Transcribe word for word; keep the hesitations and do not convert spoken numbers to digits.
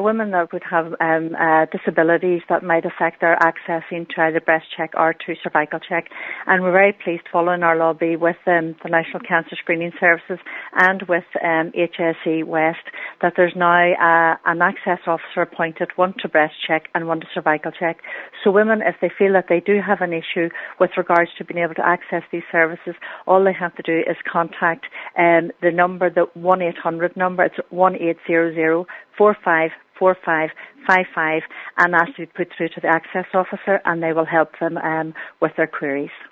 women that would have um, uh, disabilities that might affect their accessing to either breast check or to cervical check. And we're very pleased, following our lobby with um, the National Cancer Screening Services and with um, H S E West, that there's now uh, an access officer appointed, one to breast check and one to cervical check. So women, if they feel that they do have an issue with regards to being able to access these services, all they have to do is contact um, the number, the one eight hundred number. It's one eight hundred, four five four five five five, and ask to be put through to the access officer, and they will help them um, with their queries.